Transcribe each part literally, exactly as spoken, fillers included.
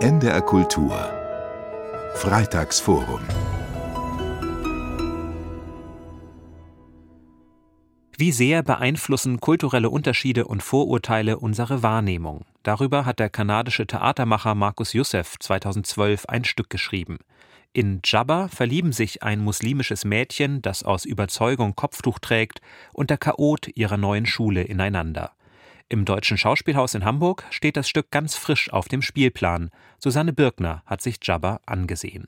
N D R Kultur Freitagsforum. Wie sehr beeinflussen kulturelle Unterschiede und Vorurteile unsere Wahrnehmung? Darüber hat der kanadische Theatermacher Markus Youssef zweitausendzwölf ein Stück geschrieben. In Djabba verlieben sich ein muslimisches Mädchen, das aus Überzeugung Kopftuch trägt, und der Chaot ihrer neuen Schule ineinander. Im Deutschen Schauspielhaus in Hamburg steht das Stück ganz frisch auf dem Spielplan. Susanne Birkner hat sich Djabba angesehen.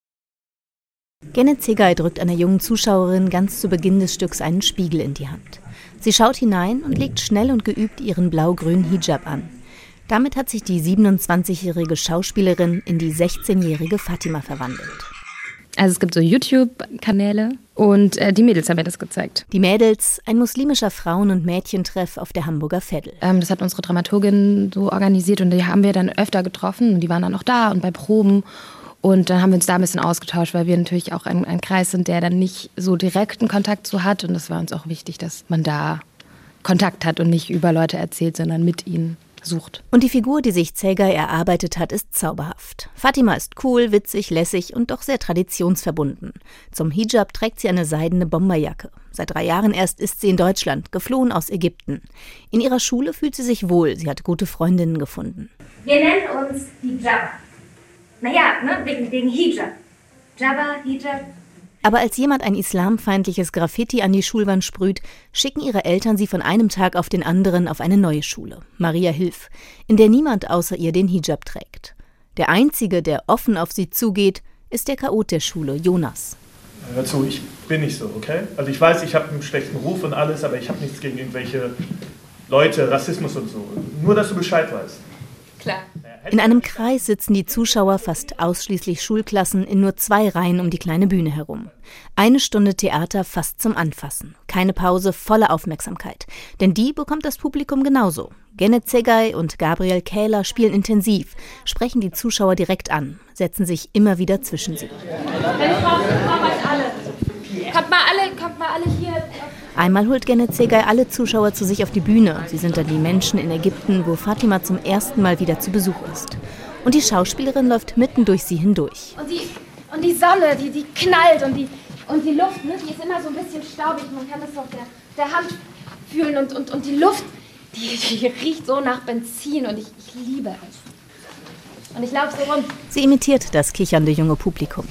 Genet Zegay drückt einer jungen Zuschauerin ganz zu Beginn des Stücks einen Spiegel in die Hand. Sie schaut hinein und legt schnell und geübt ihren blau-grünen Hijab an. Damit hat sich die siebenundzwanzigjährige Schauspielerin in die sechzehnjährige Fatima verwandelt. Also es gibt so YouTube-Kanäle und äh, die Mädels haben mir das gezeigt. Die Mädels, ein muslimischer Frauen- und Mädchentreff auf der Hamburger Veddel. Ähm, das hat unsere Dramaturgin so organisiert und die haben wir dann öfter getroffen und die waren dann auch da und bei Proben. Und dann haben wir uns da ein bisschen ausgetauscht, weil wir natürlich auch ein, ein Kreis sind, der dann nicht so direkten Kontakt zu hat. Und das war uns auch wichtig, dass man da Kontakt hat und nicht über Leute erzählt, sondern mit ihnen sucht. Und die Figur, die sich Zegay erarbeitet hat, ist zauberhaft. Fatima ist cool, witzig, lässig und doch sehr traditionsverbunden. Zum Hijab trägt sie eine seidene Bomberjacke. Seit drei Jahren erst ist sie in Deutschland, geflohen aus Ägypten. In ihrer Schule fühlt sie sich wohl, sie hat gute Freundinnen gefunden. Wir nennen uns die Djabba. Naja, ne, wegen, wegen Hijab. Djabba, Hijab. Aber als jemand ein islamfeindliches Graffiti an die Schulwand sprüht, schicken ihre Eltern sie von einem Tag auf den anderen auf eine neue Schule, Maria Hilf, in der niemand außer ihr den Hijab trägt. Der Einzige, der offen auf sie zugeht, ist der Chaot der Schule, Jonas. Hör zu, ich bin nicht so, okay? Also ich weiß, ich habe einen schlechten Ruf und alles, aber ich habe nichts gegen irgendwelche Leute, Rassismus und so. Nur, dass du Bescheid weißt. Klar. In einem Kreis sitzen die Zuschauer, fast ausschließlich Schulklassen, in nur zwei Reihen um die kleine Bühne herum. Eine Stunde Theater fast zum Anfassen. Keine Pause, volle Aufmerksamkeit. Denn die bekommt das Publikum genauso. Genet Zegay und Gabriel Kähler spielen intensiv, sprechen die Zuschauer direkt an, setzen sich immer wieder zwischen sie. Kommt mal alle, kommt mal alle hier. Einmal holt Genet Zegay alle Zuschauer zu sich auf die Bühne. Sie sind dann die Menschen in Ägypten, wo Fatima zum ersten Mal wieder zu Besuch ist. Und die Schauspielerin läuft mitten durch sie hindurch. Und die, und die Sonne, die, die knallt und die, und die Luft, ne, die ist immer so ein bisschen staubig. Man kann das auf der, der Hand fühlen und, und, und die Luft, die, die riecht so nach Benzin und ich, ich liebe es. Und ich laufe so rum. Sie imitiert das kichernde junge Publikum.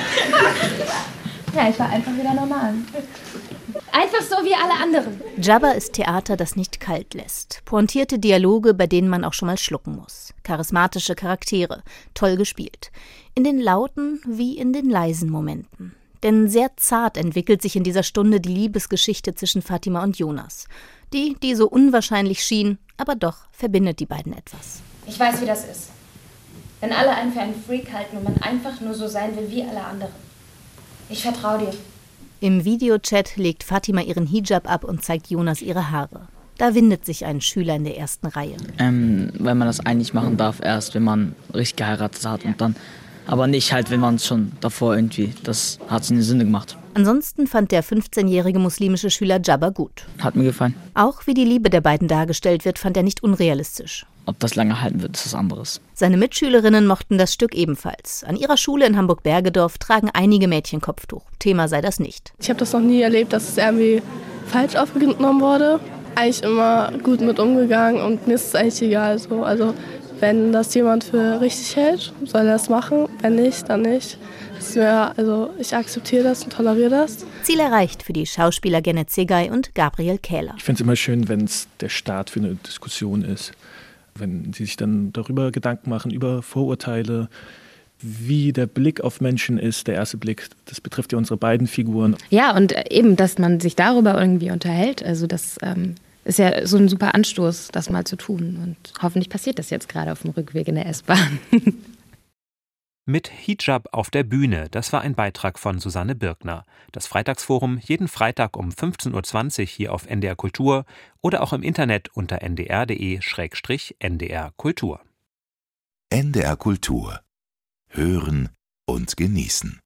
Ja, ich war einfach wieder normal. Einfach so wie alle anderen. Djabba ist Theater, das nicht kalt lässt. Pointierte Dialoge, bei denen man auch schon mal schlucken muss. Charismatische Charaktere, toll gespielt. In den lauten wie in den leisen Momenten. Denn sehr zart entwickelt sich in dieser Stunde die Liebesgeschichte zwischen Fatima und Jonas. Die, die so unwahrscheinlich schien, aber doch verbindet die beiden etwas. Ich weiß, wie das ist. Wenn alle einen für einen Freak halten und man einfach nur so sein will wie alle anderen. Ich vertraue dir. Im Videochat legt Fatima ihren Hijab ab und zeigt Jonas ihre Haare. Da windet sich ein Schüler in der ersten Reihe. Ähm, weil man das eigentlich machen darf, erst wenn man richtig geheiratet hat und dann, aber nicht halt, wenn man es schon davor irgendwie, das hat sie eine Sünde gemacht. Ansonsten fand der fünfzehnjährige muslimische Schüler Djabba gut. Hat mir gefallen. Auch wie die Liebe der beiden dargestellt wird, fand er nicht unrealistisch. Ob das lange halten wird, ist was anderes. Seine Mitschülerinnen mochten das Stück ebenfalls. An ihrer Schule in Hamburg-Bergedorf tragen einige Mädchen Kopftuch. Thema sei das nicht. Ich habe das noch nie erlebt, dass es irgendwie falsch aufgenommen wurde. Eigentlich immer gut mit umgegangen und mir ist es eigentlich egal. So. Also wenn das jemand für richtig hält, soll er das machen. Wenn nicht, dann nicht. Ist mir, also ich akzeptiere das und toleriere das. Ziel erreicht für die Schauspieler Genet Zegay und Gabriel Kähler. Ich finde es immer schön, wenn es der Start für eine Diskussion ist. Wenn sie sich dann darüber Gedanken machen, über Vorurteile, wie der Blick auf Menschen ist, der erste Blick, das betrifft ja unsere beiden Figuren. Ja, und eben, dass man sich darüber irgendwie unterhält, also das ähm, ist ja so ein super Anstoß, das mal zu tun. Und hoffentlich passiert das jetzt gerade auf dem Rückweg in der S-Bahn. Mit Hijab auf der Bühne, das war ein Beitrag von Susanne Birkner. Das Freitagsforum jeden Freitag um fünfzehn Uhr zwanzig hier auf N D R Kultur oder auch im Internet unter n d r punkt d e slash n d r kultur. N D R Kultur. Hören und genießen.